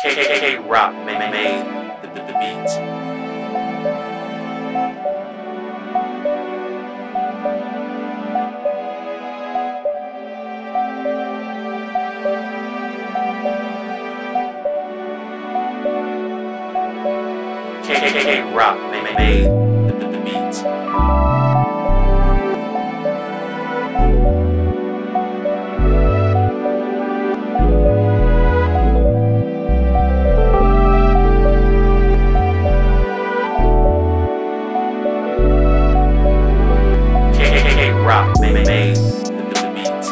Rock made the beat. Rock made the beat. Rock made the beat.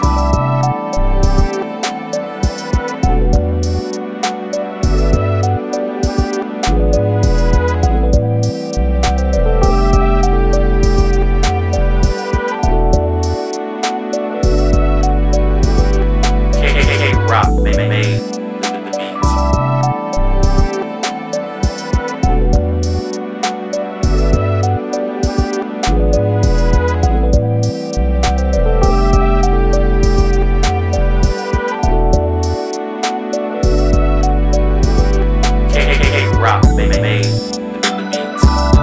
Rock made the beat. Rock made the beat.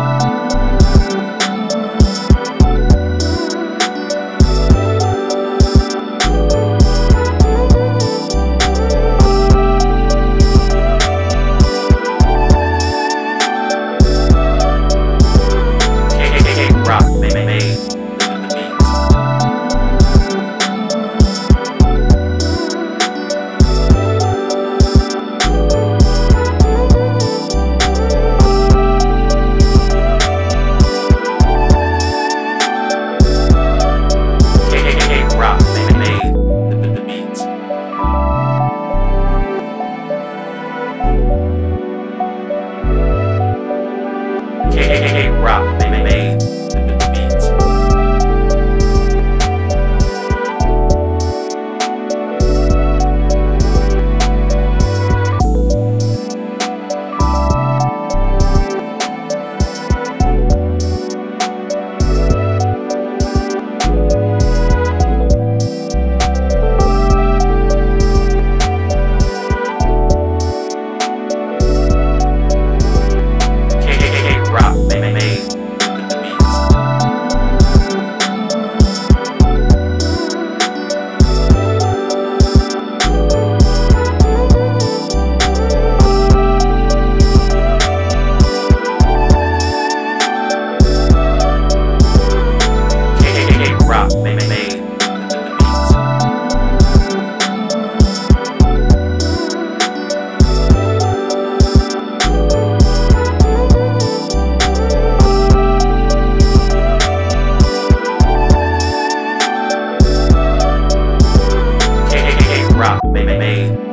Rock made the beat. Rock made the beat. Rock made the beat. Rock made the beat. Rock made the beat. Rock made